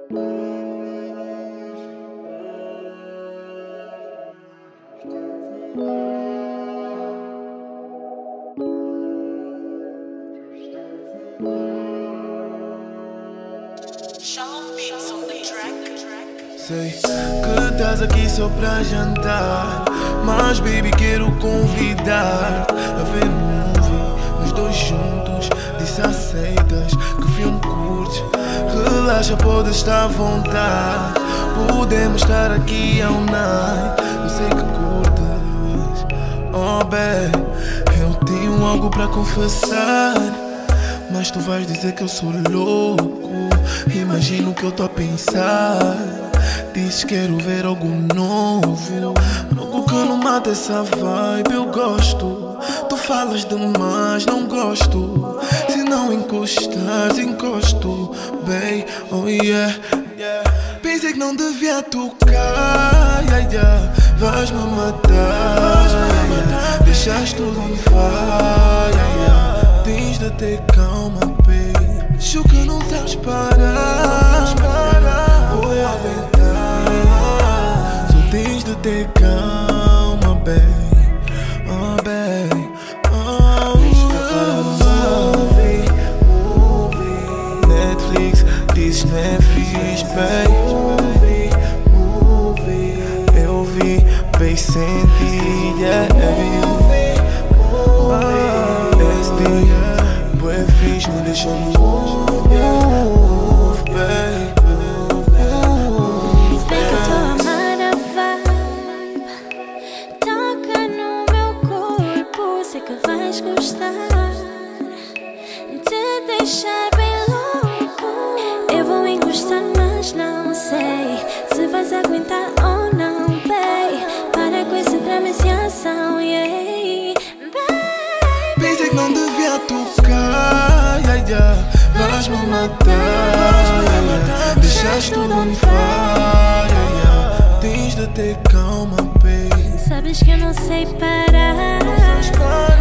Sei que estás aqui só pra jantar, mas baby quero convidar a ver movie, os dois juntos. Disse aceitas, que filme curtes? Relaxa, podes estar à vontade. Podemos estar aqui all night. Eu sei que curtes. Oh baby, eu tenho algo pra confessar, mas tu vais dizer que eu sou louco. Imagino que eu tô a pensar. Dizes quero ver algo novo, algo que não mata essa vibe. Eu gosto, tu falas demais, não gosto. Se não encostares, encosto, babe, oh yeah. Pensei que não devia tocar, yeah, yeah. Vais-me matar, deixaste tudo on fire, yeah, yeah. Tens de ter calma, babe. Acho que não sabes parar, vou aguentar. Só tens de ter calma, babe. Oh, babe. Oh, movie. Netflix, dizes não é fixe, babe. Eu vi, bem senti, yeah. SD, bué fixe, me deixa move, babe. Vem que eu tô a amar a vibe. Toca no meu corpo, sei que vais gostar. Te deixar bem louco. Eu vou encostar, mas não sei se vais aguentar ou não, babe. Para com essa trama-ação, yeah. Pensei que não devia tocar, yeah, yeah. Vais-me matar, yeah, yeah. Deixaste tudo on fire, yeah, yeah. Tens de ter calma, babe. Sabes que eu não sei parar. Não sabes parar.